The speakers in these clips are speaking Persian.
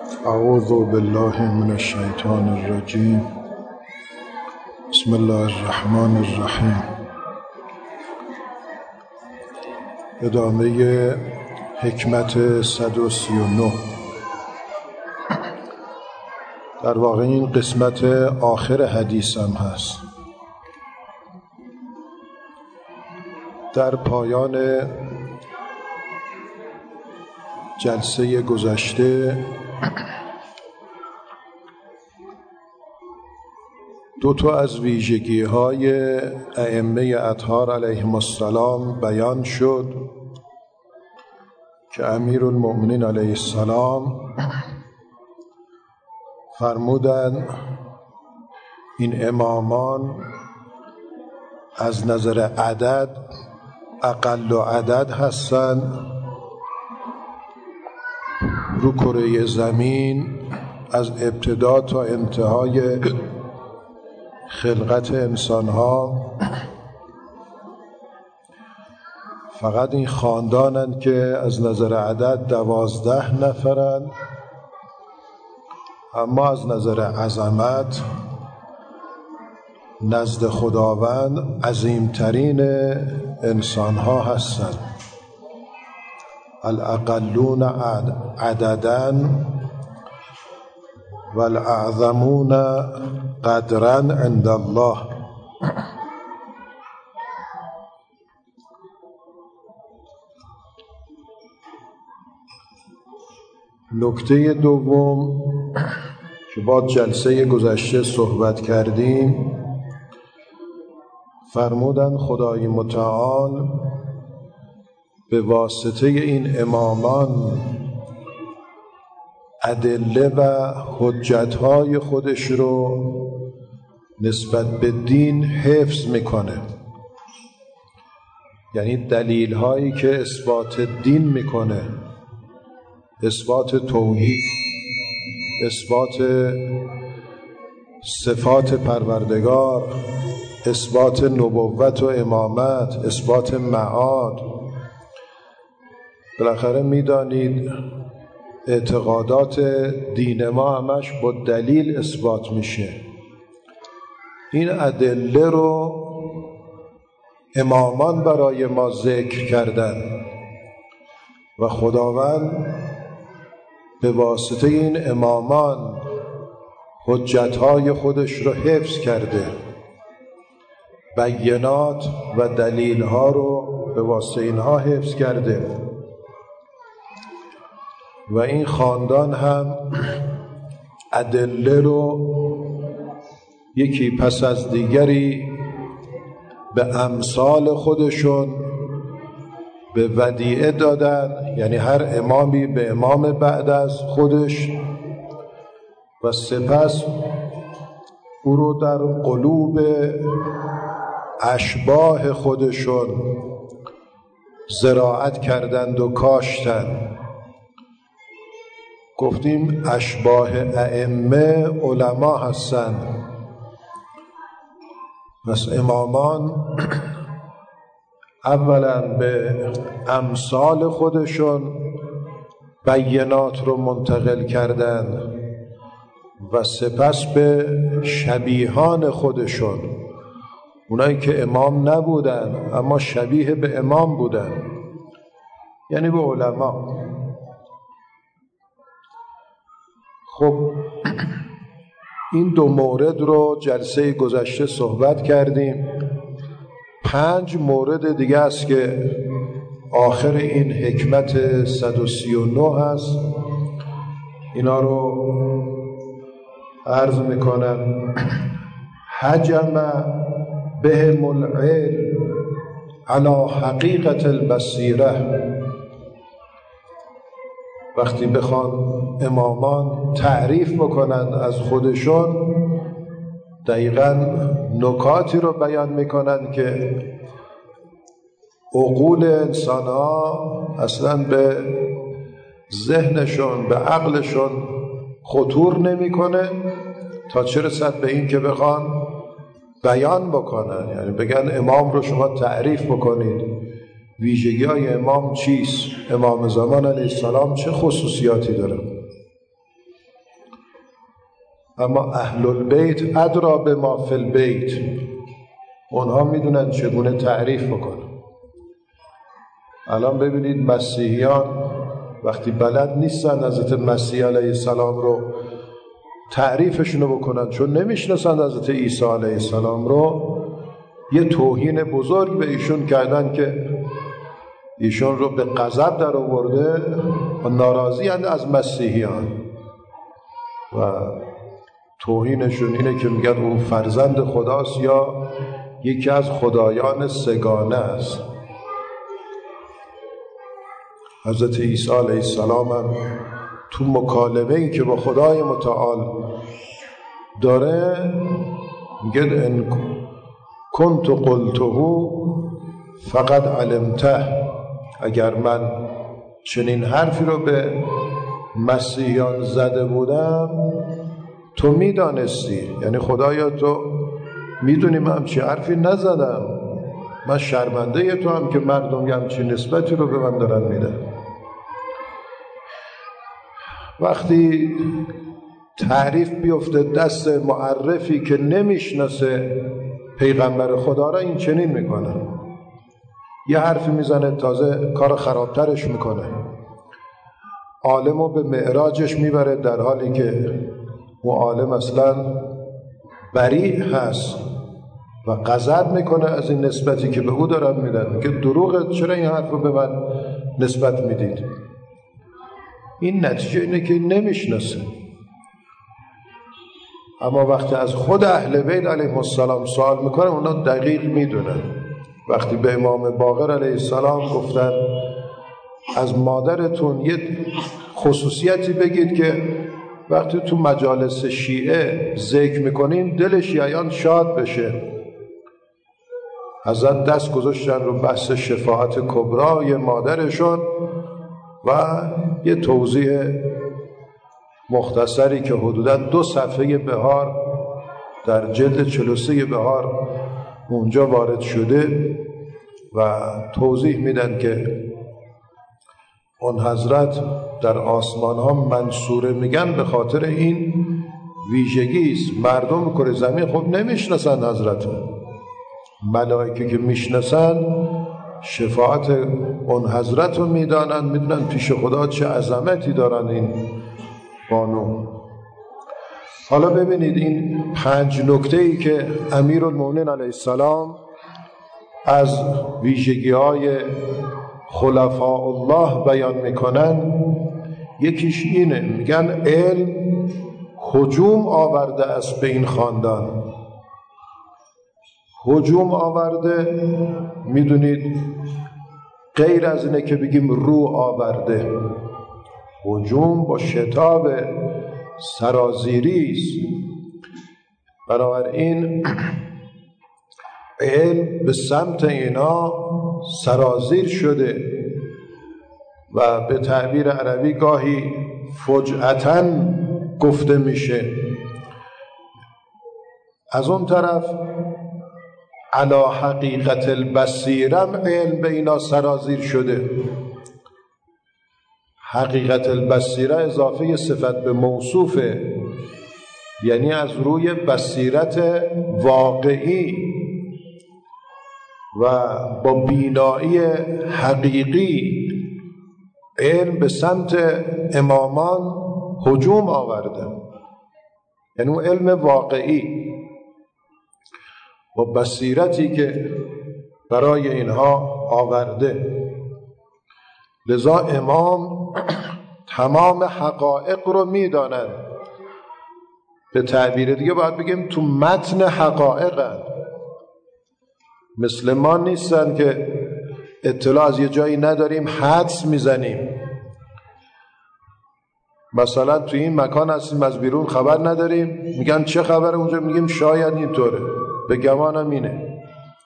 اعوذ بالله من الشیطان الرجیم. بسم الله الرحمن الرحیم. ادامه حکمت 139. در واقع این قسمت آخر حدیثم هست. در پایان جلسه گذشته دو تا از ویژگی‌های ائمه اطهار علیهم السلام بیان شد که امیرالمؤمنین علیه السلام فرمودند این امامان از نظر عدد اقل و عدد هستند رو کره زمین از ابتدا تا انتهای خلقت انسان‌ها. فقط این خاندانند که از نظر عدد 12 نفرند، اما از نظر عظمت نزد خداوند عظیمترین انسان‌ها هستند. الاقلون عدداً والاعظمون قدراً عند الله. نکته دوم که با جلسه گذشته صحبت کردیم، فرمودند خدای متعال به واسطه این امامان ادله و حجت‌های خودش رو نسبت به دین حفظ میکنه. یعنی دلیل‌هایی که اثبات دین میکنه، اثبات توحید، اثبات صفات پروردگار، اثبات نبوت و امامت، اثبات معاد. بالاخره میدانید اعتقادات دین ما همش با دلیل اثبات میشه. این ادله رو امامان برای ما ذکر کردن و خداوند به واسطه این امامان حجتهای خودش رو حفظ کرده، بینات و دلیلها رو به واسطه اینها حفظ کرده و این خاندان هم ادله رو یکی پس از دیگری به امثال خودشون به ودیعه دادن، یعنی هر امامی به امام بعد از خودش، و سپس او رو در قلوب اشباح خودشون زراعت کردند و کاشتند. گفتیم اشباح ائمه علما هستند. پس امامان اولا به امثال خودشون بینات رو منتقل کردند و سپس به شبیهان خودشون، اونایی که امام نبودن اما شبیه به امام بودن، یعنی به علما. خب این دو مورد رو جلسه گذشته صحبت کردیم. 5 مورد دیگه است که آخر این حکمت 139 هست. اینا رو عرض میکنم. حجم بهم العلم علی حقیقت البصیره. وقتی بخوان امامان تعریف بکنن از خودشون، دقیقاً نکاتی رو بیان میکنن که عقول انسان ها اصلاً به ذهنشون، به عقلشون خطور نمیکنه، تا چه رسد به این که بخوان بیان بکنن. یعنی بگن امام رو شما تعریف بکنید، ویژگی های امام چیست، امام زمان علیه السلام چه خصوصیاتی داره. اما اهل البیت ادرا بما فی البیت، اونها میدونن چگونه تعریف بکنن. الان ببینید مسیحیان وقتی بلد نیستن حضرت مسیح علیه السلام رو تعریفشون رو بکنن، چون نمیشناسن حضرت عیسی علیه السلام رو، یه توهین بزرگ به ایشون کردن که ایشون رو به غضب در آورده و ناراضی اند از مسیحیان و توهینشون اینه که میگن او فرزند خداست یا یکی از خدایان سگانه است. حضرت عیسی علیه السلام هم تو مکالمه‌ای که با خدای متعال داره میگه ان کنت قلته فقد علمته، اگر من چنین حرفی رو به مسیحیان زده بودم تو میدانستی، یعنی خدایا تو میدونی من همچین حرفی نزدم، من شرمنده تو هم که مردم همچین نسبتی رو به من دارن میدن. وقتی تعریف بیفته دست معرفی که نمیشناسه پیغمبر خدا را، این چنین میکنه، یه حرفی میزنه تازه کار خرابترش میکنه، عالمو به معراجش میبره در حالی که اون عالم اصلا بریء هست و غضب میکنه از این نسبتی که به او دارن میدن، میگه دروغه، چرا این حرف رو به من نسبت میدید؟ این نتیجه اینه که نمیشناسه. اما وقتی از خود اهل بیت علیهم السلام سوال میکنه اونا دقیق میدونن. وقتی به امام باقر علیه السلام گفتن از مادرتون یه خصوصیتی بگید که وقتی تو مجالس شیعه ذکر میکنیم دل شیعیان شاد بشه، حضرت دست گذاشتن رو بحث شفاعت کبرای مادرشون و یه توضیح مختصری که حدوداً 2 صفحه بهار در جلد 43 بهار اونجا وارد شده و توضیح میدن که اون حضرت در آسمان ها منصوره، میگن به خاطر این ویژگی است. مردم کره زمین خب نمیشناسن حضرت، ملائکه که میشناسن شفاعت اون حضرت رو میدانن، میدونن پیش خدا چه عظمتی دارن این بانو. حالا ببینید این 5 نکته‌ای که امیرالمومنین علیه السلام از ویژگی‌های خلفاء الله بیان میکنن، یکیش اینه، میگن علم هجوم آورده است به این خاندان. هجوم آورده میدونید غیر از اینه که بگیم رو آورده، هجوم با شتاب سرازیری است. بنابراین علم به سمت اینا سرازیر شده و به تعبیر عربی گاهی فجأتاً گفته میشه. از اون طرف علی حقیقت البصیرم علم به اینا سرازیر شده. حقیقت البصیره اضافه صفت به موصوفه، یعنی از روی بصیرت واقعی و با بینایی حقیقی علم به سمت امامان هجوم آورده، یعنی اون علم واقعی با بصیرتی که برای اینها آورده. لذا امام تمام حقایق رو میدانند. به تعبیر دیگه باید بگیم تو متن حقایقن، مثل ما نیستن که اطلاع از یه جایی نداریم حدس میزنیم. مثلا تو این مکان هستیم از بیرون خبر نداریم، میگن چه خبره اونجا، میگیم شاید اینطوره، به گمانم اینه.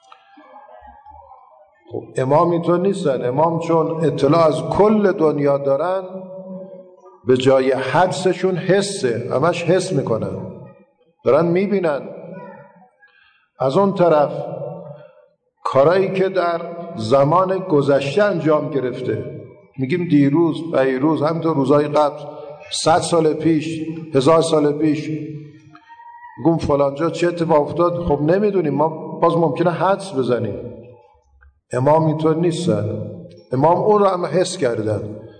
خب امام اینطور نیستن. امام چون اطلاع از کل دنیا دارن به جای حدسشون حسه، همش حس میکنن، دارن میبینن. از اون طرف کارایی که در زمان گذشته انجام گرفته، میگیم دیروز، پیروز، همینطور روزای قبل، 100 سال پیش، 1000 سال پیش، میگم فلانجا چه اتفاق افتاد، خب نمیدونیم، ما باز ممکنه حدس بزنیم. امام اینطور نیستن، امام اون رو هم حس کردن.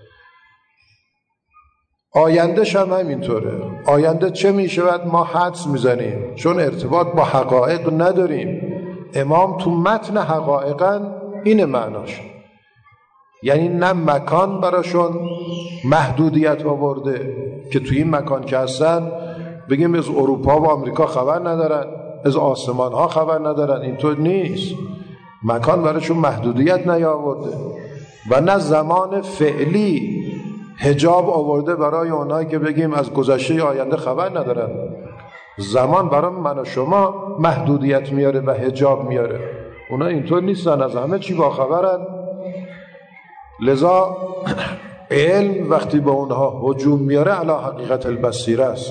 آیندهش هم همینطوره. آینده چه میشود ما حدس میزنیم، چون ارتباط با حقایق نداریم. امام تو متن حقایقا اینه معناش، یعنی نه مکان براشون محدودیت آورده که توی این مکان که هستن بگیم از اروپا و آمریکا خبر ندارن، از آسمان ها خبر ندارن. اینطور نیست. مکان براشون محدودیت نیاورده و نه زمان فعلی حجاب آورده برای اونایی که بگیم از گذشته آینده خبر ندارن. زمان برای من و شما محدودیت میاره و حجاب میاره. اونا اینطور نیستن، از همه چی باخبرن. لذا علم وقتی به اونها هجوم میاره علی حقیقت البصیره است.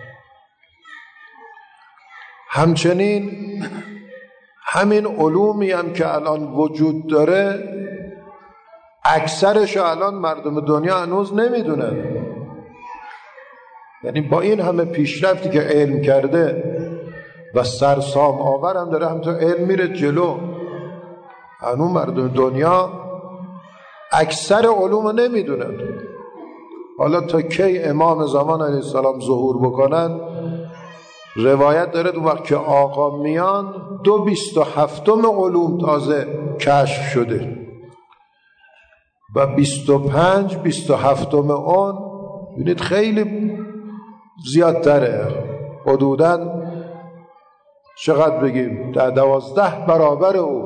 همچنین همین علومی هم که الان وجود داره اکثرش الان مردم دنیا هنوز نمیدونن. یعنی با این همه پیشرفتی که علم کرده و سرسام آورم داره، همینطور علم میره جلو، هنوز مردم دنیا اکثر علوم نمیدونن. حالا تا کی امام زمان علیه السلام ظهور بکنن، روایت داره دو وقت که آقا میان 27 علوم تازه کشف شده و 27 اون ببینید خیلی زیادتره، حدوداً چقدر بگیم 12 برابر او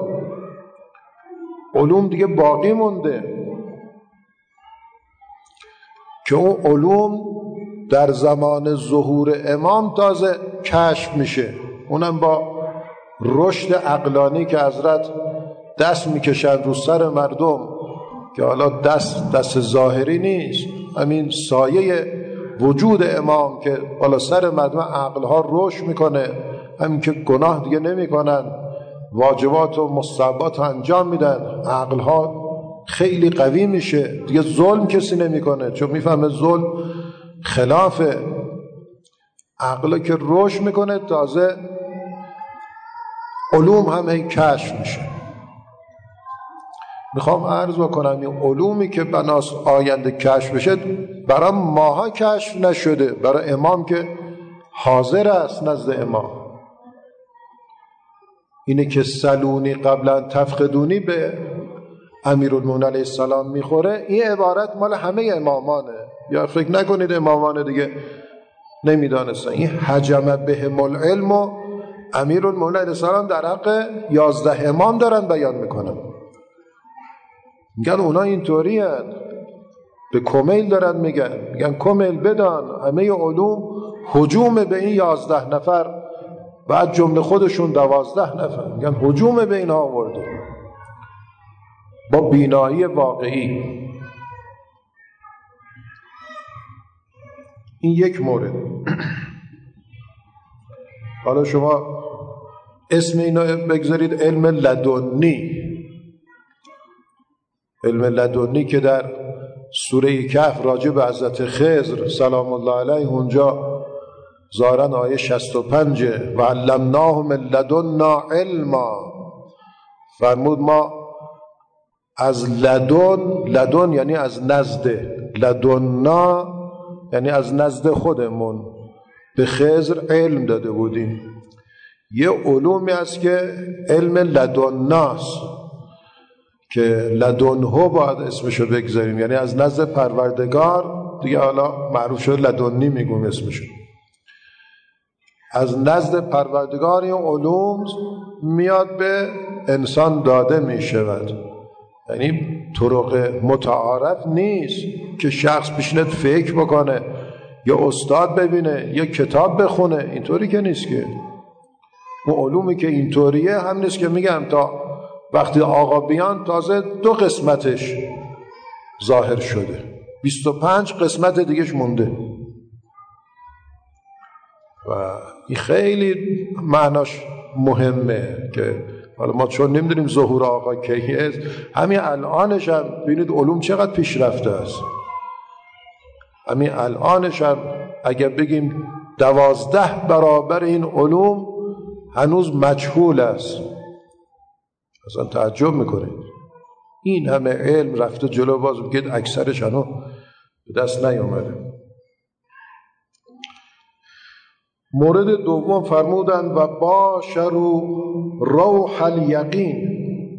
علوم دیگه باقی مونده که اون علوم در زمان ظهور امام تازه کشف میشه. اونم با رشد عقلانی که حضرت دست میکشن رو سر مردم، که حالا دست ظاهری نیست، همین سایه وجود امام که بالا سر مردم عقلها رشد میکنه، همین که گناه دیگه نمیکنن، واجبات و مستحبات انجام میدن، عقلها خیلی قوی میشه، دیگه ظلم کسی نمیکنه، چون میفهمه ظلم خلاف عقل که رشد میکنه. تازه علوم هم کشف میشه. میخوام عرض بکنم این علومی که بناس آینده کشف بشه برای ماها کشف نشده، برای امام که حاضر است نزد امام. اینه که سلونی قبلا تفقدونی به امیرالمومنین علیه السلام میخوره، این عبارت مال همه امامانه، یا فکر نکنید امامان دیگه نمیدانستن. این حجم بهم العلم و امیرالمومنین علیه السلام در حق 11 امام دارن بیان میکنن. میگن اونا اینطوری هست، به کمیل دارن میگن کمیل بدان همه علوم هجوم به این 11 نفر، بعد جمله خودشون 12 نفر، میگن هجوم به اینها آورده با بینایی واقعی. این یک مورد. حالا شما اسم اینو بگذارید علم لدنی. علم لدنی که در سوره کهف راجع به حضرت خضر سلام الله علیه اونجا ظاهرا آیه 65 و علمناه من لدنا علما، فرمود ما از لدن یعنی از نزد، لدنا یعنی از نزد خودمون به خضر علم داده بودیم. یه علومی است که علم لدناست که لدنه باید اسمشو بگذاریم، یعنی از نزد پروردگار، دیگه حالا معروف شد لدنی میگم اسمشو. از نزد پروردگار این علوم میاد به انسان داده میشود، یعنی طرق متعارف نیست که شخص بشینه فکر بکنه یا استاد ببینه یا کتاب بخونه، اینطوری که نیست. که اون علومی که اینطوریه هم نیست که میگم تا وقتی آقا بیان تازه 2 قسمتش ظاهر شده، 25 قسمت دیگهش مونده. و این خیلی معناش مهمه که حالا ما چون نمیدونیم ظهور آقا کیه، همین الانش هم ببینید علوم چقدر پیشرفته است. همین الانش هم اگر بگیم 12 برابر این علوم هنوز مجهول است. اصلا تعجب میکنید این همه علم رفته جلو، باز میگید اکثرش هنوز به دست نیامده. مورد دوم فرمودند و باشروا روح الیقین.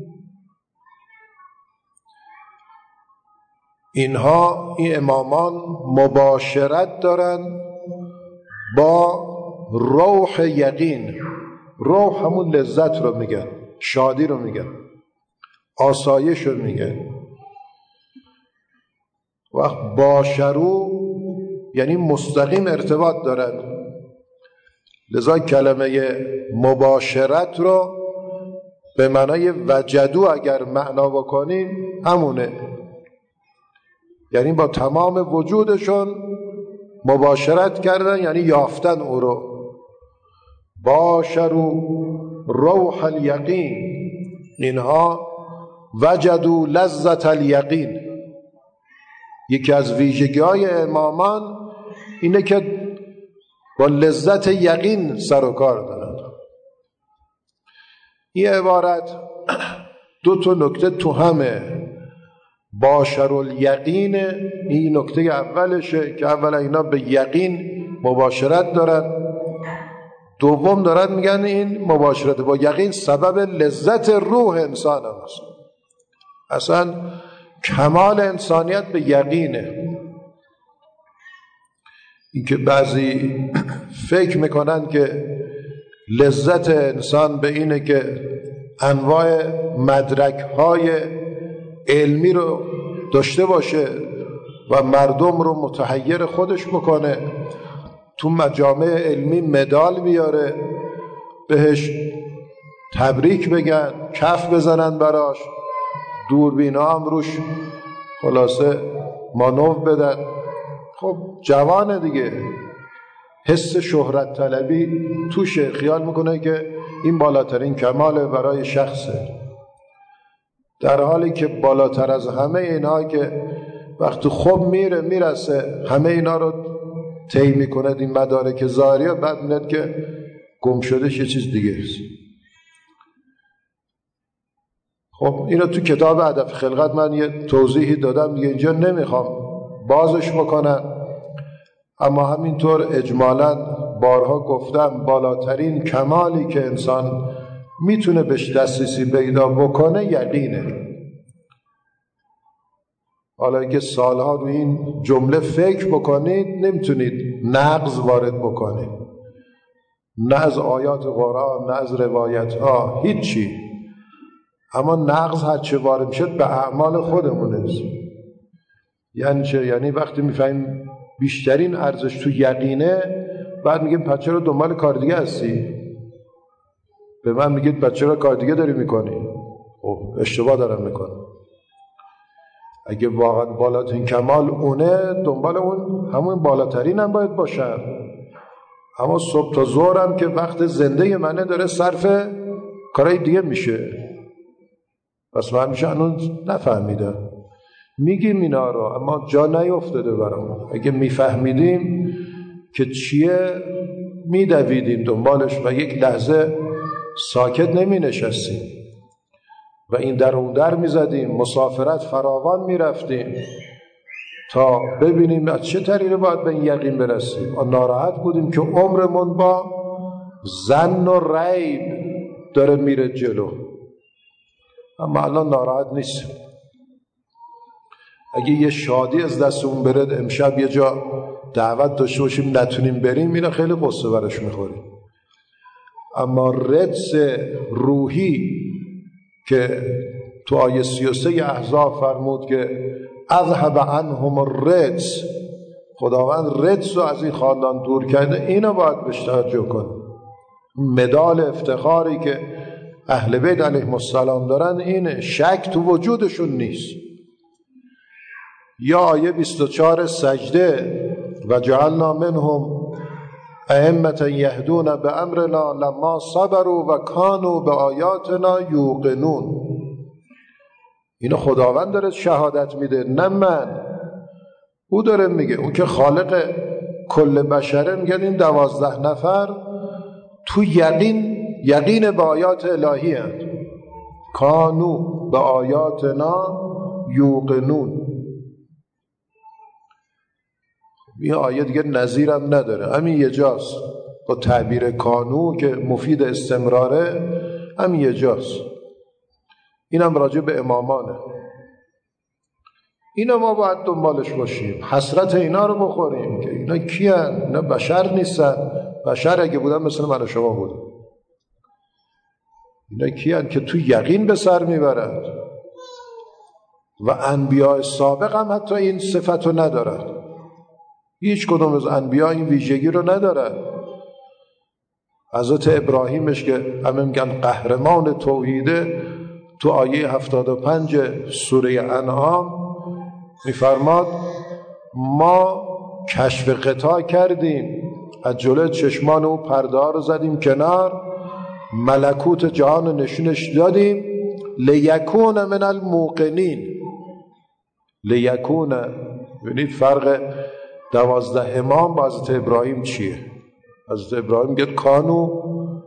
اینها این امامان مباشرت دارند با روح یقین. روح همون لذت رو میگن، شادی رو میگن، آسایش رو میگن. وقت باشرو یعنی مستقیم ارتباط دارد. لذا کلمه مباشرت رو به معنای وجدو اگر معنا بکنیم همونه، یعنی با تمام وجودشون مباشرت کردن، یعنی یافتن او رو. باشروا روح الیقین، اینها وجدوا لذت الیقین. یکی از ویژگی‌های امامان اینه که با لذت یقین سر و کار دارند. این عبارت دو تا نکته تو همه. باشر الیقین این نکته اولشه که اولا اینا به یقین مباشرت دارن، دوم دارن میگن این مباشرت با یقین سبب لذت روح انسان هست. اصلا کمال انسانیت به یقینه. اینکه بعضی فکر میکنن که لذت انسان به اینه که انواع مدرک‌های علمی رو داشته باشه و مردم رو متحیر خودش بکنه، تو مجامع علمی مدال بیاره، بهش تبریک بگن، کف بزنن براش، دوربینا هم روش خلاصه مانور بدن. خب جوانه دیگه، حس شهرت طلبی توشه، خیال میکنه که این بالاترین کماله برای شخصه، در حالی که بالاتر از همه اینا که وقتی خوب میرسه همه اینا رو طی میکنه این مدارک ظاهری، بعد میاد که گم شدهش یه چیز دیگه است. خب اینو تو کتاب هدف خلقت من یه توضیحی دادم دیگه، اینجا نمیخوام بازش بکنم، اما همینطور اجمالاً بارها گفتم بالاترین کمالی که انسان میتونه بهش دسترسی پیدا بکنه یقینه. حالا اگه سالها رو این جمله فکر بکنید نمیتونید نقض وارد بکنید، نه از آیات قرآن نه از روایت ها، هیچی. اما نقض هرچه وارد شد به اعمال خودمونه. یعنی چه؟ یعنی وقتی میفهمیم بیشترین ارزش تو یقینه، بعد میگیم پس چرا دنبال کار دیگه هستی؟ به من میگید پس چرا کار دیگه داری میکنی؟ خب اشتباه دارم میکنم. اگه واقعا بالاترین کمال اونه، دنبال اون همون بالاترین هم باید باشه. اما صبح تا ظهرم که وقت زنده منه داره صرف کارهای دیگه میشه، پس من میشه هنوز نفهمیدم. میگیم اینا رو اما جا نیفتاده برامون. اگه میفهمیدیم که چیه میدویدیم دنبالش و یک لحظه ساکت نمی نشستیم و این در اون در میزدیم، مسافرت فراوان میرفتیم تا ببینیم از چه طریقی باید به این یقین برسیم. و ناراحت بودیم که عمرمون با ظن و ریب داره میره جلو. اما الان ناراحت نیستیم. اگه یه شادی از دستمون بره، امشب یه جا دعوت داشته باشیم نتونیم بریم، اینا خیلی قصه برش میخوریم. اما رجس روحی که تو آیه 33 احزاب فرمود که اذهب عنهم الرجس، خداوند رجس رو از این خاندان دور کرده، اینو باید بهش توجه کنیم. مدال افتخاری که اهل بیت علیهم السلام دارن اینه، شک تو وجودشون نیست. یا آیه 24 سجده و جعلنا منهم ائمة یهدون بامرنا لما صبروا و کانوا بآیاتنا یوقنون. اینو خداوند داره شهادت میده، نه من. او داره میگه، اون که خالق کل بشره میگن این 12 نفر تو یقین به آیات الهی هست. کانو به آیاتنا یوقنون. این آیه دیگه نظیرم نداره، همین یه جاست با تعبیر کانو که مفید استمراره، همین یه جاست. اینم راجع به امامانه. اینا ما باید دنبالش باشیم، حسرت اینا رو بخوریم که اینا کیان؟ اینا بشر نیستن. بشر اگه بودن مثل من و شما بودن. اینا کیان که تو یقین به سر میبرند و انبیاء سابق هم حتی این صفت رو ندارن. هیچ کدوم از انبیاء این ویژگی رو ندارن. حضرت ابراهیمش که همه میگن قهرمان توحیده، تو آیه 75 سوره انعام میفرماد ما کشف غطا کردیم، از جلوی چشمان او پرده ها رو زدیم کنار، ملکوت جهان نشونش دادیم، لیکون من الموقنین. لیکون، ببینید فرق 12 امام با حضرت ابراهیم چیه؟ حضرت ابراهیم میگه کانو،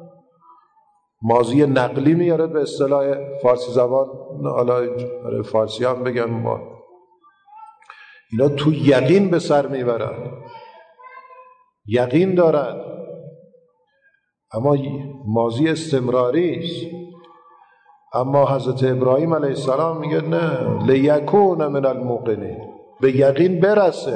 ماضی نقلی میاره به اصطلاح فارسی زبان، حالا فارسی هم بگن ما اینا تو یقین به سر میبرن، یقین دارن، اما ماضی استمراری است. اما حضرت ابراهیم علیه السلام میگه نه، لیکون من الموقنین، به یقین برسه.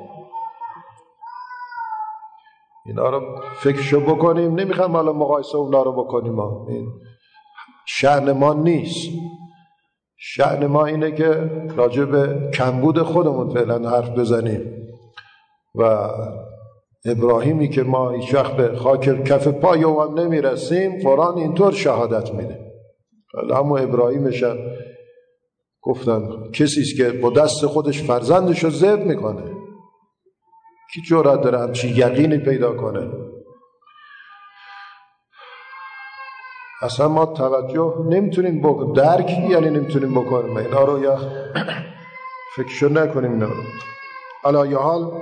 اینا رو فکرشو بکنیم. نمیخوام حالا مقایسه اونا رو بکنیم، این شأن ما نیست. شأن ما اینه که راجع به کمبود خودمون فعلا حرف بزنیم و ابراهیمی که ما هیچ وقت به خاک کف پای او هم نمیرسیم، قرآن اینطور شهادت میده. اما ابراهیمش هم گفتن کسی است که با دست خودش فرزندش رو ذبح میکنه. کی جرأت داره همچین یقینی پیدا کنه؟ اصلا ما توجه نمیتونیم بکنیم، درک یعنی نمیتونیم بکنیم اینا رو، یا فکرشو نکنیم اینا رو. علی حال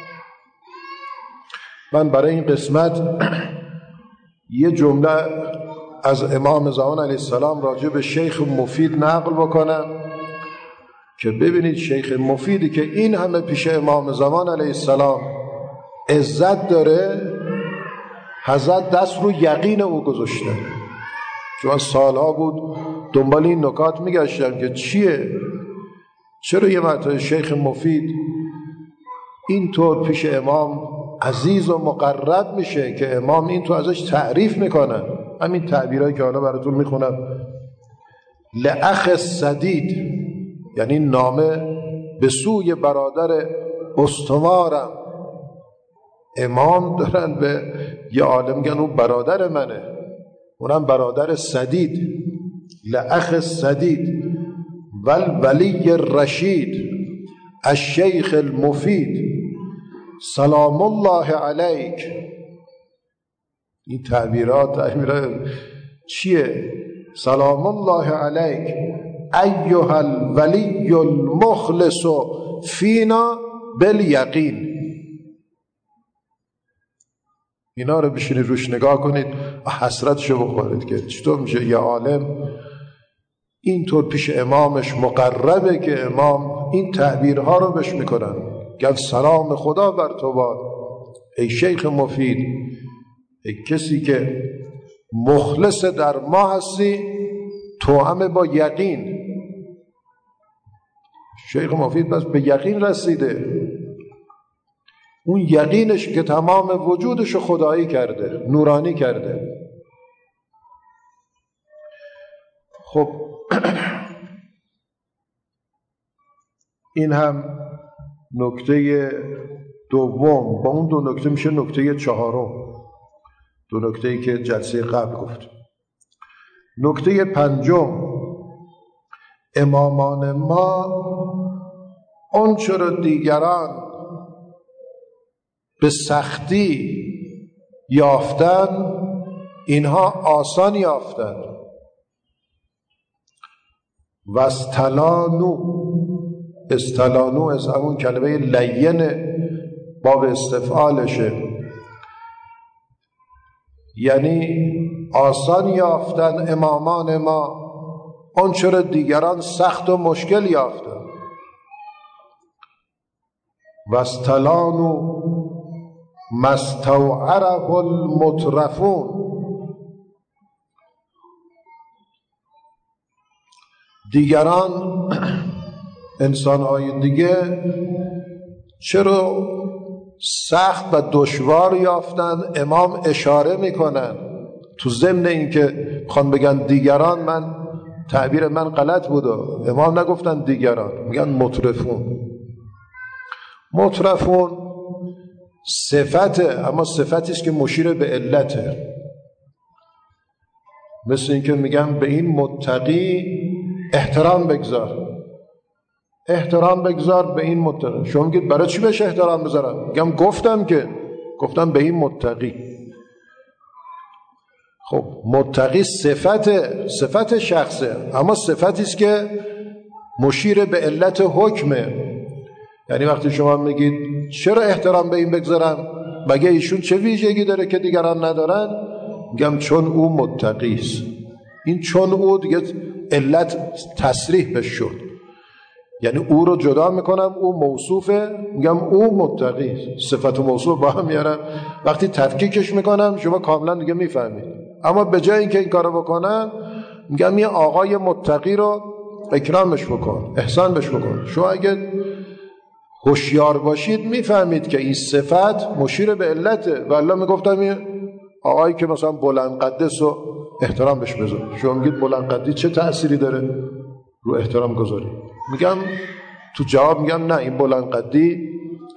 من برای این قسمت یه جمله از امام زمان علیه السلام راجع به شیخ مفید نقل بکنم که ببینید شیخ مفیدی که این همه پیش امام زمان علیه السلام عزت داره، حضرت دست رو یقین او گذاشتن. چون سالها بود دنبال این نکات میگشتم که چیه، چرا یه مرتبه شیخ مفید اینطور پیش امام عزیز و مقرب میشه که امام این تو ازش تعریف میکنن. همین تعبیرهایی که حالا براتون میخونم، لأخ صدید، یعنی نامه به سوی برادر استوارم. امام دارن به یه عالم میگن اون برادر منه، اونم برادر صدید. لأخ صدید والولی الرشید الشیخ المفید سلام الله علیک. این تعبیرات چیه؟ سلام الله علیک ایها الولی المخلص فینا بالیقین. اینا رو بشینید روش نگاه کنید، حسرتشو بخورید که چطور میشه یه عالم اینطور پیش امامش مقربه که امام این تعبیرها رو بهش میکنن، گل سلام خدا بر تو باد ای شیخ مفید، ای کسی که مخلص در ما هستی، توأم با یقین. شیخ مفید بس به یقین رسیده، اون یقینش که تمام وجودش خدایی کرده، نورانی کرده. خب این هم نکته دوم، با اون دو نکته میشه نکته چهارم، دو نکته‌ای که جلسه قبل گفت. نکته پنجم، امامان ما اون چرا دیگران به سختی یافتن، اینها آسان یافتن. و استلانو از همون کلمه لین باب استفعالشه، یعنی آسان یافتن امامان ما اون چرا دیگران سخت و مشکل یافتن. واستلانوا ما استوعره المترفون، دیگران انسان‌های دیگه چرا سخت و دشوار یافتن. امام اشاره میکنن تو ضمن این که میخوان بگن دیگران، من تعبیر من غلط بود، امام نگفتن دیگران، میگن مترفون. مترفون صفته، اما صفتی است که مشیر به علته. مثل این که میگم به این متقی احترام بگذار، احترام بگذار به این متقی. شما میگید برای چی بهش احترام بذارم؟ میگم گفتم به این متقی. خب متقی صفت شخصه، اما صفتی است که مشیر به علت حکمه. یعنی وقتی شما میگید چرا احترام به این بگذارم، مگه ایشون چه ویژگی داره که دیگران ندارن؟ میگم چون او متقی است. این چون او دیگه علت تصریح بش شد، یعنی او رو جدا میکنم، او موصوفه، میگم او متقی است. صفت و موصوف با هم میارم، وقتی تفکیکش میکنم شما کاملا دیگه میفهمید. اما به جای اینکه این کارو بکنم میگم یه آقای متقی رو اکرامش بکن، احسان بش بکن. شما اگه هوشیار باشید میفهمید که این صفت مشیر به علته. والله میگفتم این آقایی که مثلا بلند قدس رو احترام بش بذار. شما میگید بلند قدی چه تأثیری داره رو احترام گذاری؟ میگم تو جواب میگم نه، این بلند قدی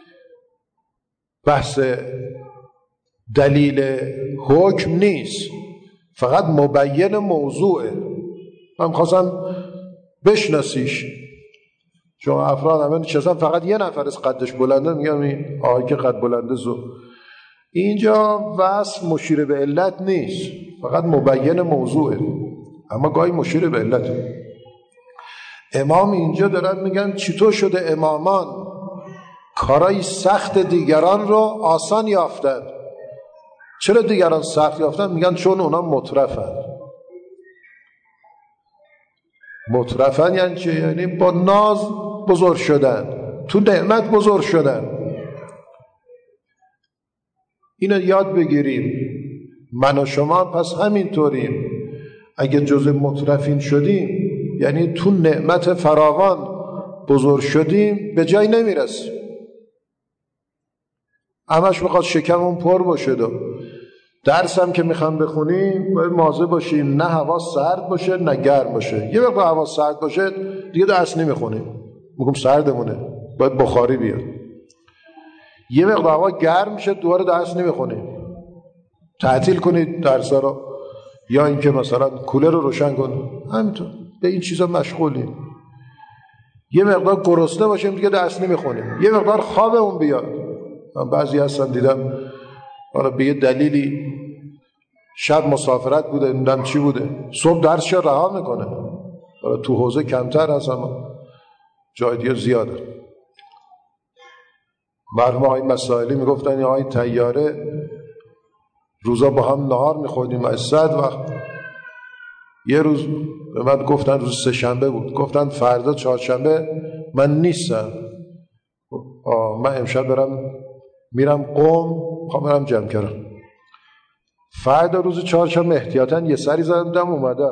بحث دلیل حکم نیست، فقط مبین موضوعه. من خواستم بشناسیش، چون افراد همه نشستن فقط یه نفر از قدش بلنده، میگم این آقای که قد بلنده اینجا وصف مشیر به علت نیست، فقط مبین موضوعه، اما گاهی مشیر به علته. امام اینجا دارن میگن چطور شده امامان کارای سخت دیگران رو آسان یافتن. چرا دیگران سخت یافتن؟ میگن چون اونا مترفن. مترفن یعنی چه؟ یعنی با ناز بزرگ شدن، تو نعمت بزرگ شدن. اینو یاد بگیریم. من و شما پس همینطوریم. اگه جز مترفین شدیم، یعنی تو نعمت فراوان بزرگ شدیم، به جای نمیرسیم. همش میخواد شکمون پر باشه. درس هم که میخوام بخونیم باید مواظب باشیم، نه هوا سرد باشه نه گرم باشه. یه وقت هوا سرد باشه دیگه درس نمیخونیم، میگم سردمونه، باید بخاری بیاد. یه وقت هوا گرم میشه دوباره درس نمیخونیم، تعطیل کنید درسا رو، یا اینکه مثلا کولر رو روشن کن. همینطور به این چیزا مشغولیم. یه مقدار گرسنه باشیم دیگه درس نمیخونیم، یه مقدار خوابمون بیاد. من بعضی هستن دیدم آره به یه دلیلی شب مسافرت بوده، نمیدونم چی بوده، صبح درسش رها میکنه. آره تو حوزه کمتر هست اما جای دیگه زیاده. مرحوم آقای مسائلی میگفتن آقای طیاره روزا با هم نهار میخوردیم و صد وقت. یه روز به من گفتن، روز سه‌شنبه بود، گفتن فردا چهارشنبه من نیستم، من امشب میرم قم، میخوام برم جمکران. فردا روز چهارشنبه احتیاطاً یه سری زدم اومده.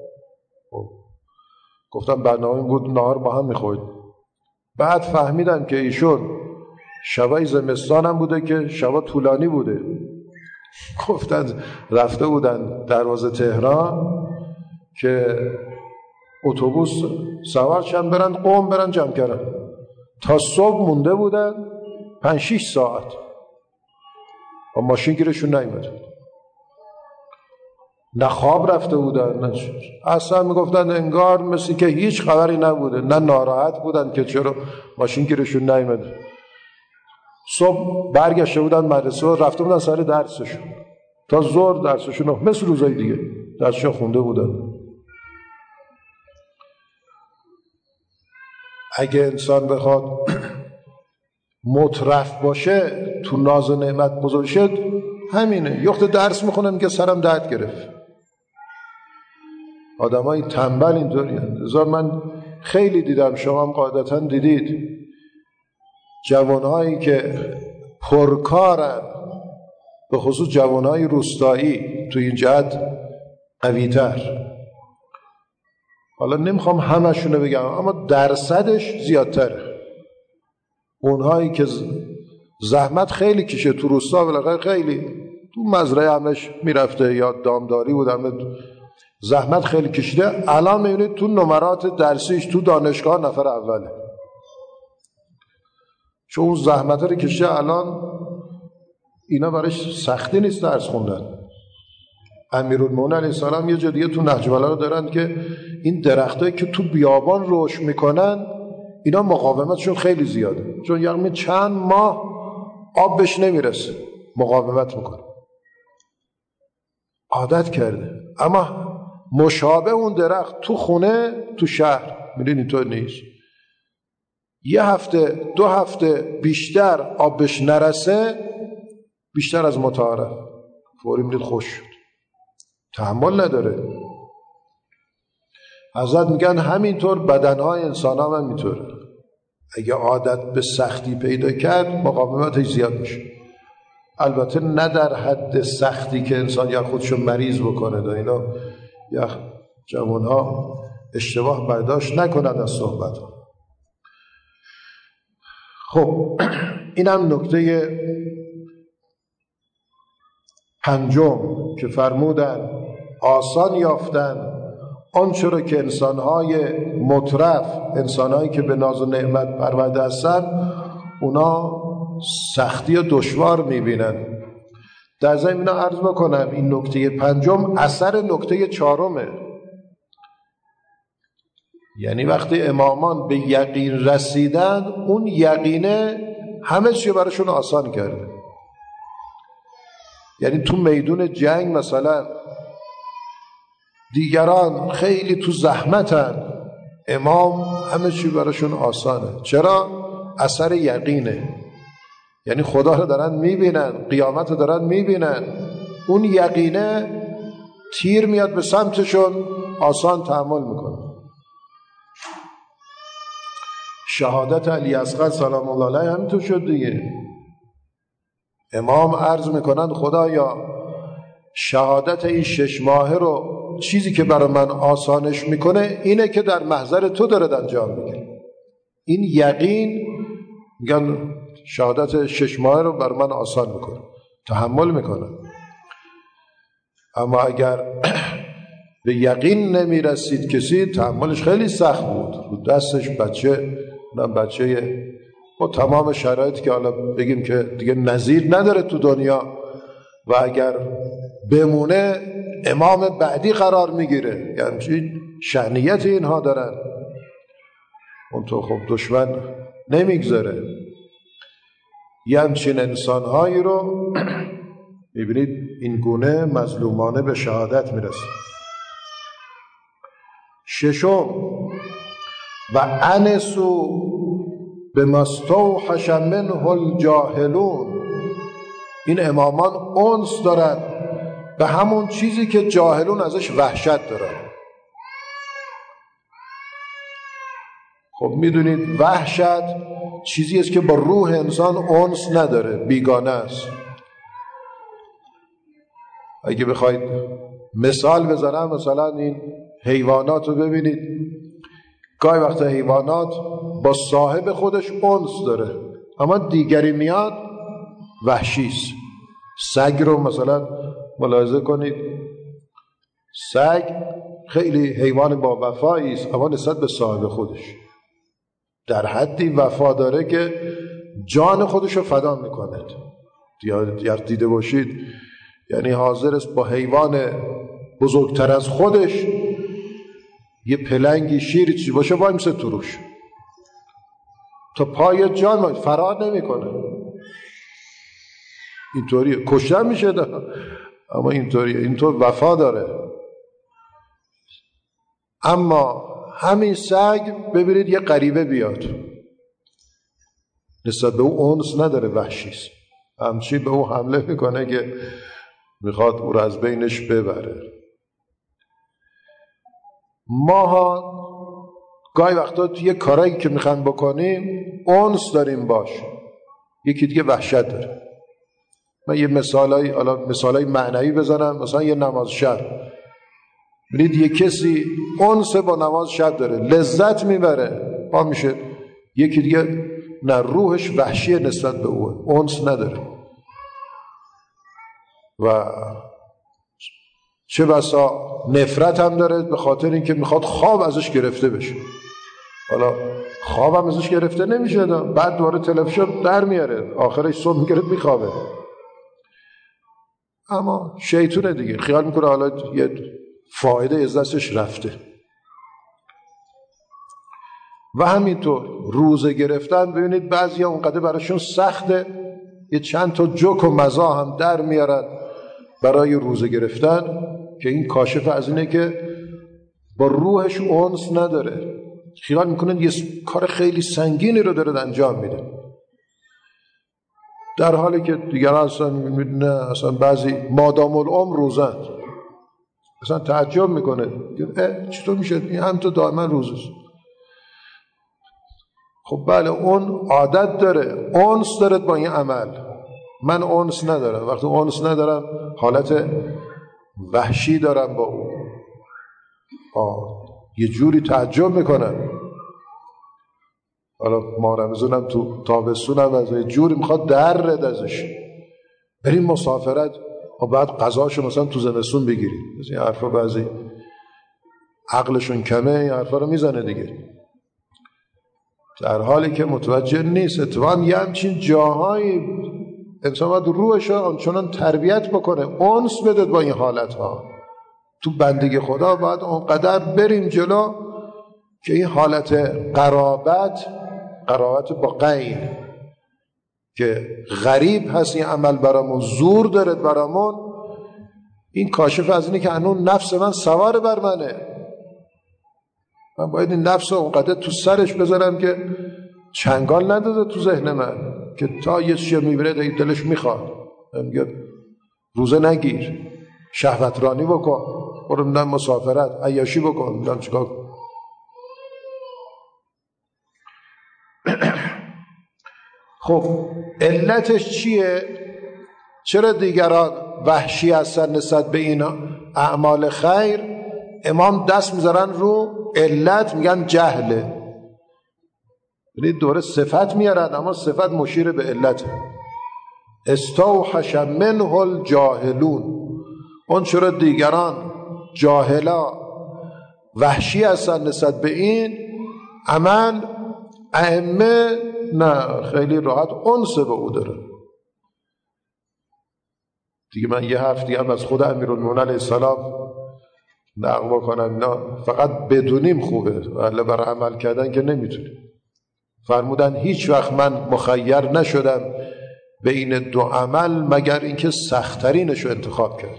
گفتم برنامه بود نهار با هم میخورد. بعد فهمیدم که ایشون شبای زمستان هم بوده که شبا طولانی بوده. گفتن رفته بودن دروازه تهران که اتوبوس سوار شن برن قم، برن جمکران. تا صبح مونده بودن 5-6 ساعت و ماشین گیرشون نیومد. نه خواب رفته بودن نه اصلا. میگفتن انگار مثل که هیچ خبری نبوده، نه ناراحت بودن که چرا ماشین گیرشون نیومد. صبح برگشته بودن مدرسه و رفته بودن سر درسشون، تا ظهر درسشون مثل روزای دیگه درسشون خونده بودن. اگه انسان بخواد مترف باشه، تو ناز و نعمت بزرگ شد، همینه. یخت درس میخونم که سرم درد گرفت. آدمای تنبل اینطوری هستند. من خیلی دیدم، شما هم قاعدتا دیدید، جوانهایی که پرکارن، به خصوص جوانهای روستایی تو این جهت قوی‌تر. حالا نمیخوام همشونو بگم، اما درصدش زیادتره. اونهایی که زحمت خیلی کشه تو روستا، بالاخره خیلی تو مزرعه همش میرفته یا دامداری بود، همه زحمت خیلی کشیده، الان میبینید تو نمرات درسیش تو دانشگاه نفر اوله، چون اون زحمت رو کشیده. الان اینا براش سختی نیست درس خوندن. امیرالمومنین علیه السلام یه جا دیگه تو نهج البلاغه دارن که این درختایی که تو بیابان رشد میکنن، اینا مقاومتشون خیلی زیاده، چون یعنی چند ماه آب بهش نمیرسه، مقاومت میکنه، عادت کرده. اما مشابه اون درخت تو خونه تو شهر میدونی اینطور نیست. یه هفته 2 هفته بیشتر آب بهش نرسه، بیشتر از متعارف فوری میدید خوش شد، تحمل نداره. حضرت میگن همینطور بدنهای انسان هم همینطوره. اگه عادت به سختی پیدا کرد، مقاومتش زیاد میشه. البته نه در حد سختی که انسان یا خودشو مریض بکنه، دا اینا یا جوانها اشتباه برداشت نکنند از صحبت. خب این هم نکته 5 که فرمودن آسان یافتن آنچه را که انسانهای مترف، انسانهایی که به ناز و نعمت پرورده هستن، اونا سختی و دشوار میبینن. در ضمن اینا عرض بکنم این نکته 5 اثر نکته 4. یعنی وقتی امامان به یقین رسیدن، اون یقینه همه چی براشون آسان کرده. یعنی تو میدون جنگ مثلا دیگران خیلی تو زحمتن، امام همه چی براشون آسانه. چرا؟ اثر یقینه. یعنی خدا رو دارن میبینن، قیامت رو دارن میبینن، اون یقینه تیر میاد به سمتشون، آسان تحمل میکنه. شهادت علی اصغر سلام الله علیه همینطور شد دیگه. امام عرض میکنند خدایا شهادت این 6 ماهه رو، چیزی که برای من آسانش میکنه اینه که در محضر تو داره انجام میگیره. این یقین، میگن شهادت 6 ماهه رو برای من آسان میکنه، تحمل میکنه. اما اگر به یقین نمیرسید کسی، تحملش خیلی سخت بود. دستش بچه با تمام شرایطی که حالا بگیم که دیگه نظیر نداره تو دنیا، و اگر بمونه امام بعدی قرار میگیره، یعنی چی شأنیت اینها دارن، اون تو خب دشمن نمیگذاره. یه همچین انسانهایی رو میبینید این گونه مظلومانه به شهادت میرسه. 6 و انسو به مستوحش منه الجاهلون، این امامان انس دارن به همون چیزی که جاهلون ازش وحشت دارن. خب میدونید وحشت چیزی است که با روح انسان انس نداره، بیگانه است. اگه بخواید مثال بزنم، مثلا این حیوانات رو ببینید، گاهی وقت حیوانات با صاحب خودش انس داره، اما دیگری میاد وحشیست. سگ رو مثلا ملاحظه کنید، سگ خیلی حیوان با وفایی است، اما نسبت به صاحب خودش در حدی وفا داره که جان خودش رو فدا میکنه. یا دیده باشید، یعنی حاضر است با حیوان بزرگتر از خودش، یه پلنگی شیری چیزی باشه وای میسه تو روش تا پای جان فرار نمیکنه. اینطوریه، کشته میشه اما اینطوریه، اینطور وفا داره. اما همین سگ ببینید یه غریبه بیاد نسبت به او انس نداره، وحشیست. همچی به او حمله میکنه که میخواد او را از بینش ببره. ما گاهی وقتا توی کارایی که میخوایم بکنیم انس داریم باش، یکی دیگه وحشت داره. من یه مثالای معنوی بزنم. مثلا یه نماز شب، ببینید یه کسی انس با نماز شب داره، لذت میبره، پا میشه. یکی دیگه نه، روحش وحشی نسبت به اوه، انس نداره و چه بسا نفرت هم داره به خاطر اینکه میخواد خواب ازش گرفته بشه. حالا خواب هم ازش گرفته نمیشه، بعد دوباره تلفن در میاره، آخرش صبح میگرد میخوابه. اما شیطونه دیگه، خیال میکنه حالا یه فایده از دستش رفته. و همینطور روزه گرفتن، ببینید بعضیا اونقدر براشون سخته، یه چند تا جوک و مزاح هم در میارن برای روزه گرفتن که این کاشف از اینه که با روحش انس نداره، خیال میکنن یه کار خیلی سنگینی رو داره انجام میده، در حالی که دیگران نه، اصلا بعضی مادام العمر روزن، اصلا تعجب میکنه چطور میشه این هم تو دائما روزه. خب بله، اون عادت داره، انس داره با این عمل. من انس ندارم. وقتی انس ندارم حالت وحشی دارم با اون، یه جوری تعجب میکنم. حالا ما رمزونم تو تابستونم از یه جوری میخواد در رد ازش. بریم مسافرت و بعد قضاشو مثلا تو زمستون بگیریم، این حرفا بعضی عقلشون کمه این حرفا رو میزنه دیگه، در حالی که متوجه نیست. اتفاقا یه همچین جاهایی انسان باید روحش رو آنچنان تربیت بکنه، انس بده با این حالتها. تو بندگی خدا باید اونقدر بریم جلو که این حالت قرابت با غین که غریب هست این عمل برامون، زور داره برامون، این کاشف از اینه که هنوز نفس من سوار بر منه. من باید این نفس رو اونقدر تو سرش بذارم که چنگال نداده تو ذهن من، که تا یه چیز میبینه دلش میخواد میگه روزه نگیر، شهوترانی بکن، برو میدن مسافرت، عیاشی بکن، میدن چیکار کن. خب علتش چیه؟ چرا دیگران وحشی هستن نسبت به این اعمال خیر؟ امام دست میذارن رو علت، میگن جهله. ببینید دوره صفت میارن، اما صفت مشیر به علت. استوحش منه الجاهلون، اون چرا دیگران جاهلا وحشی هستن نسبت به این عمل، ائمه نه، خیلی راحت انس به او داره. دیگه من یه حرف دیگه هم از خود امیرالمومنین علیه السلام نقل بکنم، نه فقط بدونیم خوبه، ولی برای عمل کردن که نمیتونیم. فرمودن هیچ وقت من مخیر نشدم بین دو عمل مگر اینکه سخت‌ترینش رو انتخاب کرد.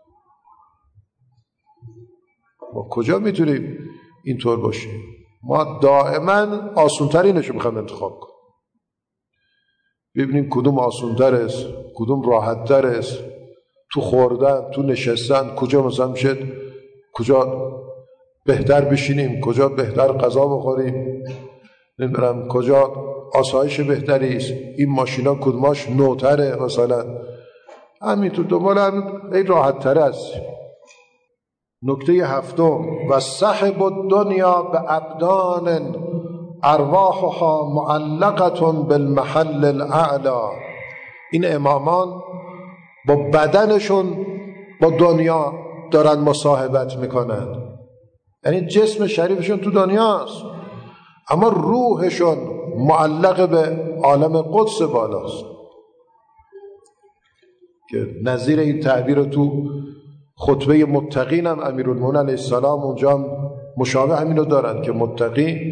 ما کجا میتونیم اینطور باشیم؟ ما دائما آسان‌ترینش رو میخوایم انتخاب کنیم، ببینیم کدوم آسان‌تر است، کدوم راحت‌تر است، تو خوردن، تو نشستن، کجا مثلا میشه، کجا بهتر بشینیم، کجا بهتر غذا بخوریم، نمیدونم کجا آسایش بهتری است، این ماشینا کدوماش نوتره مثلا. همین تو دنبال این راحت تره است. نکته هفتم، و صاحب الدنیا به ابدان ارواحها معلقه بالمحل الاعلی. این امامان با بدنشون با دنیا دارن مصاحبت میکنن، یعنی جسم شریفشون تو دنیاست اما روحشون معلق به عالم قدس بالاست، که نظیر این تعبیر تو خطبه متقین هم امیرالمومنین علیه السلام اونجا مشابه همینو دارن که متقی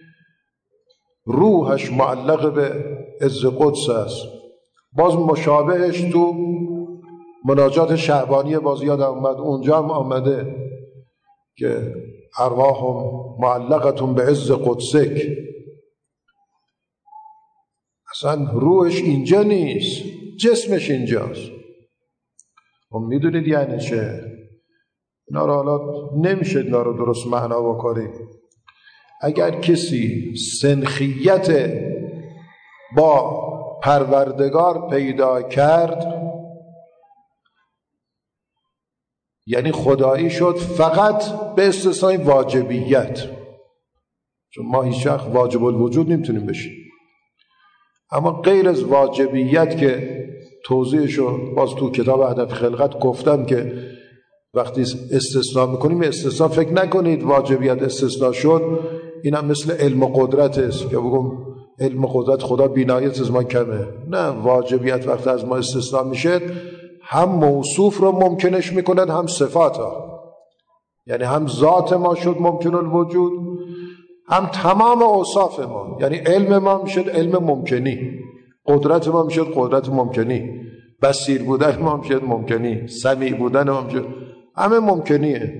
روحش معلق به عز قدس است. باز مشابهش تو مناجات شعبانی باز یاد اومد، اونجا هم آمده که ارواحهم معلقتون به عز قدسک. اصلا روحش اینجا نیست، جسمش اینجاست. و میدونید یعنی چه؟ اینا رو حالا نمیشه اینا رو درست معنا بکنیم. اگر کسی سنخیت با پروردگار پیدا کرد، یعنی خدایی شد، فقط به استثنای واجبیت، چون ما هیچ وقت واجب الوجود نمیتونیم بشیم، اما غیر از واجبیت که توضیحشو باز تو کتاب هدف خلقت گفتم که وقتی استثناء میکنیم استثناء فکر نکنید واجبیت استثناء شد اینم مثل علم و قدرت است که بگم علم و قدرت خدا بینایت از ما کمه. نه، واجبیت وقتی از ما استثناء میشه هم موصوف رو ممکنش میکنن هم صفات ها، یعنی هم ذات ما شد ممکن الوجود، هم تمام اوصاف ما، یعنی علم ما میشد علم ممکنی، قدرت ما میشد قدرت ممکنی، بصیر بودن ما میشد ممکنی، سمیع بودن ما میشد، همه ممکنیه.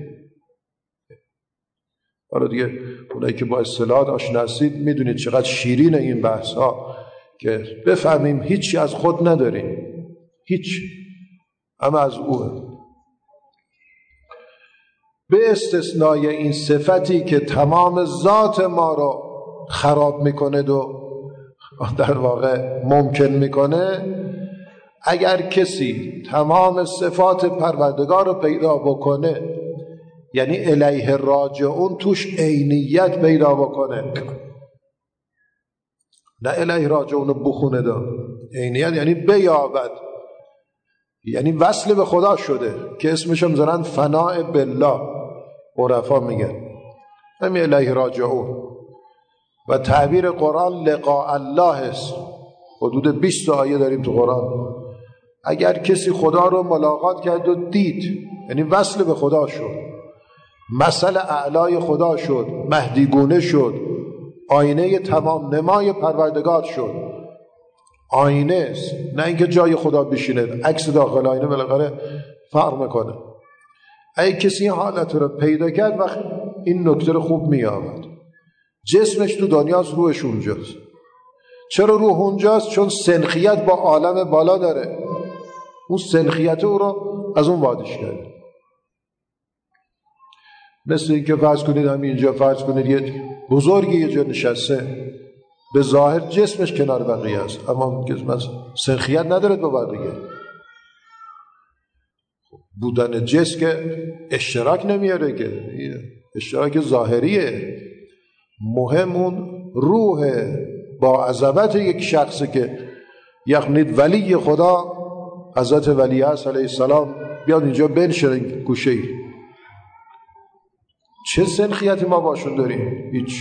حالا دیگه اونایی که با اصطلاحات آشنا هستید میدونید چقدر شیرین این بحث ها که بفهمیم هیچی از خود نداریم، هیچ، اما از اوه. به استثنای این صفتی که تمام ذات ما رو خراب میکنه و در واقع ممکن میکنه، اگر کسی تمام صفات پروردگار رو پیدا بکنه، یعنی الیه راجعون، توش عینیت پیدا بکنه، نه الیه راجعون بخونه دا، عینیت یعنی بیابد، یعنی وصل به خدا شده که اسمش هم زنن فناء بالله، عرفا میگن همین الیه راجعون. و تعبیر قرآن لقاء الله است، حدود 20 آیه داریم تو قرآن. اگر کسی خدا رو ملاقات کرد و دید، یعنی وصل به خدا شد، مثل اعلای خدا شد، مهدی گونه شد، آینه تمام نمای پروردگار شد. آینه است، نه اینکه جای خدا بشینه، عکس داخل آینه بالاخره فرق میکنه. اگه کسی این حالت رو پیدا کرد، وقت این نکته رو خوب میآورد، جسمش تو دنیاست، روحش اونجاست. چرا روح اونجاست؟ چون سنخیت با عالم بالا داره، اون سنخیت او رو از اون وادش کرده. مثل این که فرض کنید همینجا، فرض کنید یه بزرگی یه جا نشسته، به ظاهر جسمش کنار بقیه است، اما سنخیت نداره با بقیه. بودن جسم که اشتراک نمیاره، که اشتراک ظاهریه. مهم اون روح با عظمت یک شخصی که یعنید ولی خدا حضرت ولی عصر علیه السلام بیاد اینجا بنشینه گوشه‌ای. چه سنخیتی ما باشون داریم؟ هیچ.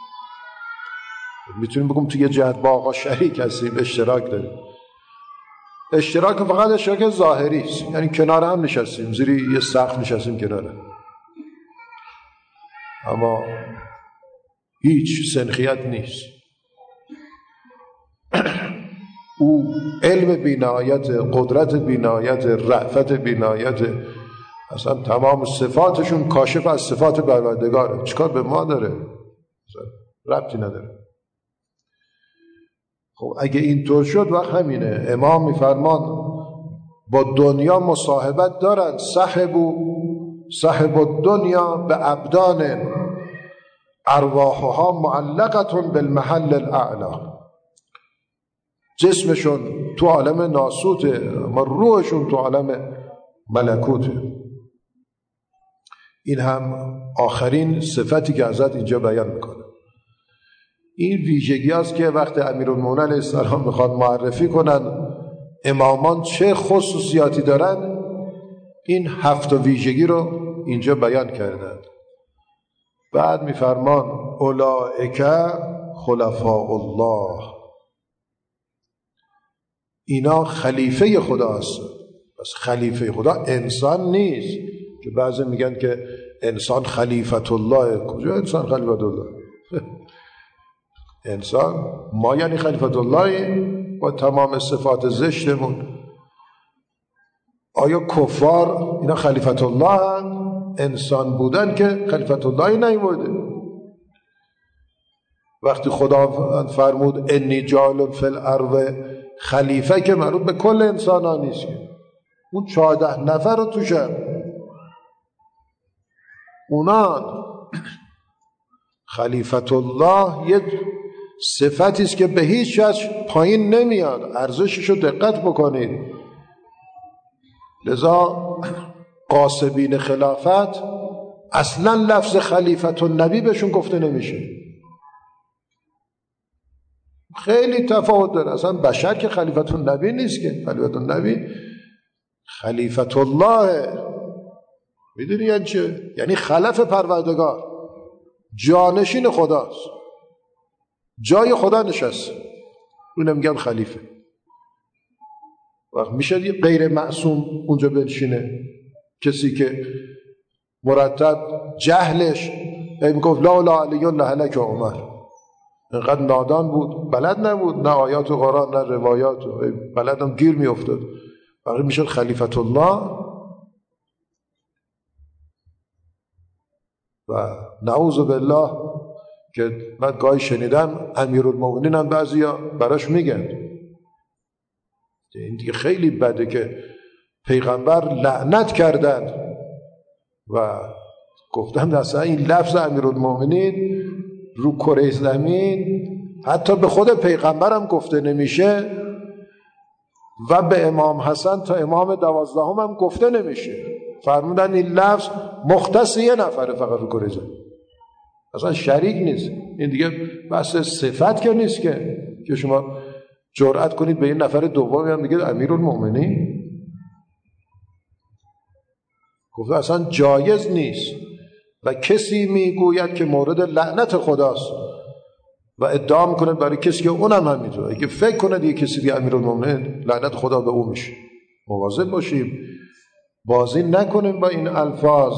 میتونیم بگم توی جهت با آقا شریک هستیم، اشتراک داریم. اشتراک فقط اشتراک ظاهری است، یعنی کنار هم نشستیم، زیری یه سقف نشستیم کناره، اما هیچ سنخیت نیست. او علم بینایت، قدرت بینایت، رأفت بینایت، اصلا تمام صفاتشون کاشف از صفات پروردگاره. چیکار به ما داره؟ ربطی نداره. خب اگه اینطور شد وقت همینه. امام میفرمان با دنیا مصاحبت دارن، صاحب الدنیا به ابدان ارواحها معلقتون بالمحل الاعلی. جسمشون تو عالم ناسوته، اما روحشون تو عالم ملکوته. این هم آخرین صفتی که حضرت اینجا بیان میکنه. این ویژگی است که وقتی امیرالمومنین علیه السلام میخواد معرفی کنن امامان چه خصوصیاتی دارن، این 7 ویژگی رو اینجا بیان کردند. بعد میفرمان اولئک خلفاء الله، اینا خلیفه خدا هست. بس خلیفه خدا انسان نیست که بعضی میگن که انسان خلیفت الله. کجا انسان خلیفت الله؟ انسان ما یعنی خلیفت الله با تمام صفات زشتمون. آیا کفار اینا خلیفت الله هست؟ انسان بودن که خلیفت الله نیورده. وقتی خدا فرمود انی جاعل فی الارض خلیفه، که مربوط به کل انسان ها نیست، اون 14 نفر رو توشن، اونان خلیفت الله یه صفتی است که به هیچ وجه پایین نمیاد، ارزشش رو دقت بکنید. لذا قاسبین خلافت اصلا لفظ خلیفت النبی بهشون گفته نمیشه، خیلی تفاوت داره. اصلا بشر که خلیفت النبی نیست، که خلیفت النبی خلیفت الله. میدونی یعنی چه؟ یعنی خلف پروردگار، جانشین خداست، جای خدا نشست، اونم میگن خلیفه. وقت میشه یه غیر معصوم اونجا بنشینه؟ کسی که مرتب جهلش میگفت لا لا علی لهلک عمر، اینقدر نادان بود، بلد نبود، نه آیات و قرآن نه روایات، بلدم گیر میافتاد، وقتی میشد خلیفت الله. و نعوذ بالله که من گاهی شنیدم امیرالمومنین هم بعضیا براش میگن این دیگه خیلی بده که پیغمبر لعنت کردن و گفتن اصلا این لفظ امیرالمومنین رو کره زمین حتی به خود پیغمبر هم گفته نمیشه و به امام حسن تا امام 12 هم گفته نمیشه. فرمودن این لفظ مختص یه نفره فقط رو کره زمین، اصلا شریک نیست. این دیگه بحث صفت که نیست که شما جرأت کنید به این نفر دومی هم بگید امیرالمومنین. گفته اصلا جایز نیست و کسی میگوید که مورد لعنت خداست و ادعا میکنه برای کسی که اونم هم میدونه، اگه فکر کنه دیگه کسی دیگه امیرالمومنین لعنت خدا به اون میشه. مواظب باشیم، بازی نکنیم با این الفاظ.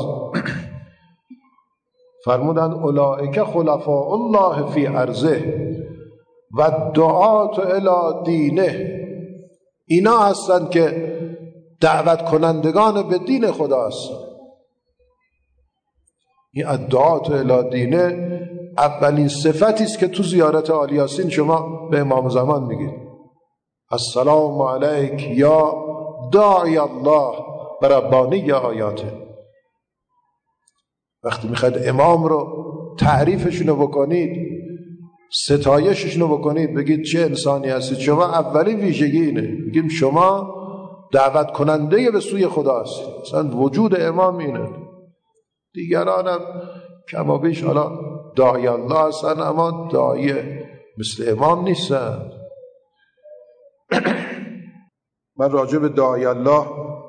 فرمودن اولئک خلفاء الله فی ارضه و دعات الی دینه، اینا هستن که دعوت کنندگان به دین خداست. این الدعات الی دینه اولین صفتی است که تو زیارت آل یاسین شما به امام زمان میگید السلام علیک یا داعی الله و ربانی آیاته. وقتی میخواید امام رو تعریفشونو بکنید، ستایششونو بکنید، بگید چه انسانی هستید شما، اولین ویژگی اینه، بگیم شما دعوت کننده به سوی خدا هستید. مثلا وجود امام اینه. دیگران هم کمابیش حالا داعی الله هستن اما داعی مثل امام نیستن. من راجع به داعی الله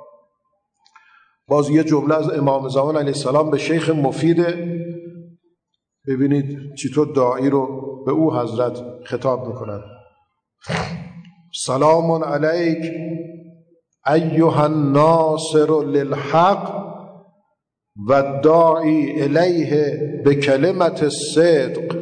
باز یه جمله از امام زمان علیه السلام به شیخ مفیده، ببینید چطور داعی رو به او حضرت خطاب میکنن. سلام علیک ایها الناصر للحق و داعی الیه به کلمت صدق.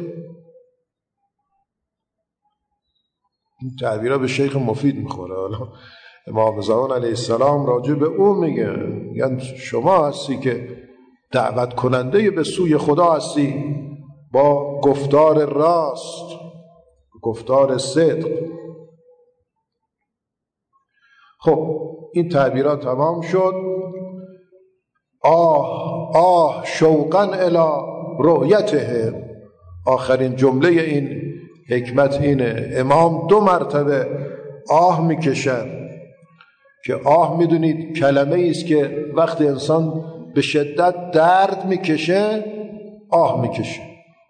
این تعبیرها به شیخ مفید میخوره. حالا امام زمان علیه السلام راجع به او میگه، یعنی شما هستی که دعوت کننده به سوی خدا هستی با گفتار راست، گفتار صدق. خب این تعبیرات تمام شد. آه شوقا الی رؤیته، آخرین جمله این حکمت اینه، امام 2 مرتبه آه میکشن که آه میدونید کلمه ایست که وقتی انسان به شدت درد میکشه آه میکشه.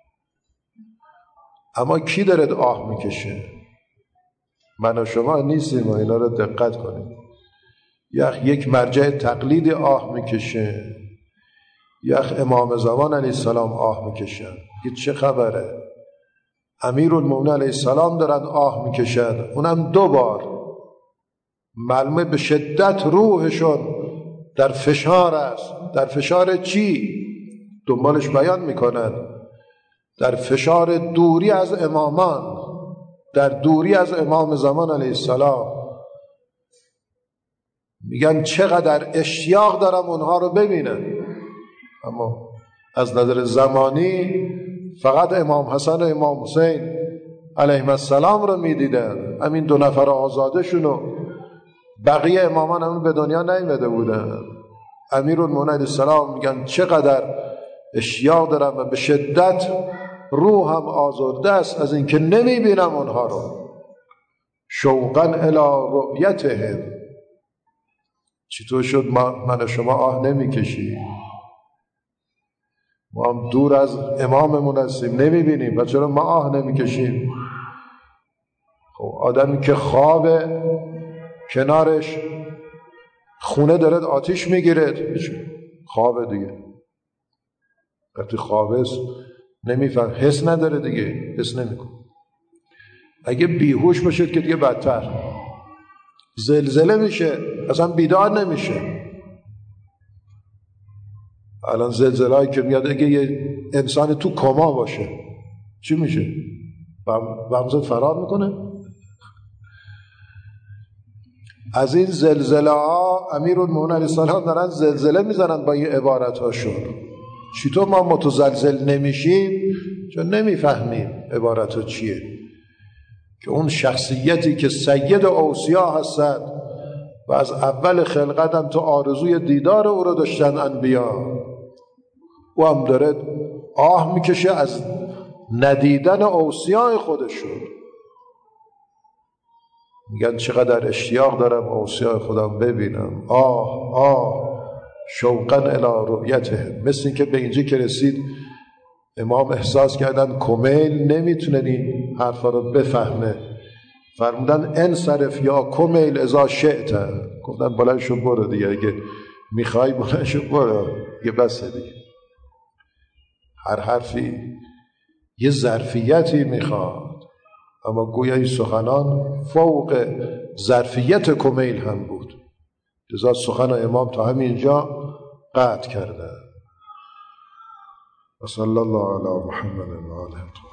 اما کی داره آه میکشه؟ من و شما نیستیم و اینا رو دقت کنید. یک مرجع تقلید آه میکشه، امام زمان علیه السلام آه میکشن. چه خبره؟ امیرالمومنین علیه السلام دارن آه میکشن، اونم 2 بار. معلومه به شدت روحشون در فشار است. در فشار چی؟ دنبالش بیان میکنن. در فشار دوری از امامان، در دوری از امام زمان علیه السلام. میگن چقدر اشتیاق دارم اونها رو ببینن، اما از نظر زمانی فقط امام حسن و امام حسین علیهم السلام رو میدیدن، همین 2 نفر آزاده شونو، بقیه امامان همون به دنیا نیامده بودن. امیرالمومنین علیه السلام میگن چقدر اشتیاق دارم و به شدت روحم آزرده است از اینکه نمیبینم اونها رو. شوقا الی رؤیتهم. چطور شد من و شما آه نمیکشیم؟ ما هم دور از اماممون هستیم نمیبینیم و چرا ما آه نمیکشیم؟ خب آدمی که خوابه کنارش خونه داره آتیش میگیره، خوابه دیگه. وقتی خوابه نمیفهم، حس نداره دیگه، حس نمیکنه. اگه بیهوش باشید که دیگه بدتر، زلزله میشه اصلا بیدار نمیشه. الان زلزله هایی که میاد اگه یه انسان تو کما باشه چی میشه؟ بغزت فرار میکنه. از این زلزله ها امیرالمومنین علیه السلام دارن زلزله میزنن با این عبارت هاشون. چطور ما متزلزل نمیشیم؟ چون نمیفهمیم عبارت ها چیه. که اون شخصیتی که سید اوصیا هستند و از اول خلقت هم تو آرزوی دیدار او رو داشتن انبیا، او هم داره آه میکشه از ندیدن اوصیای خودشون. میگن چقدر اشتیاق دارم اوصیای خودم ببینم. آه شوقا الی رؤیتهم. مثل این که به اینجا که رسید امام احساس کردن کمیل نمیتونه این حرفا رو بفهمه، فرمودن انصرف یا کمیل اذا شئت. گفتن بلند شو برو دیگه، اگه میخوای بلند شو برو دیگه، بسه دیگه. هر حرفی یه ظرفیتی میخواد، اما گویا این سخنان فوق ظرفیت کمیل هم بود، لذا سخن امام تا همینجا قطع کرده. و صلی الله علی محمد و آله.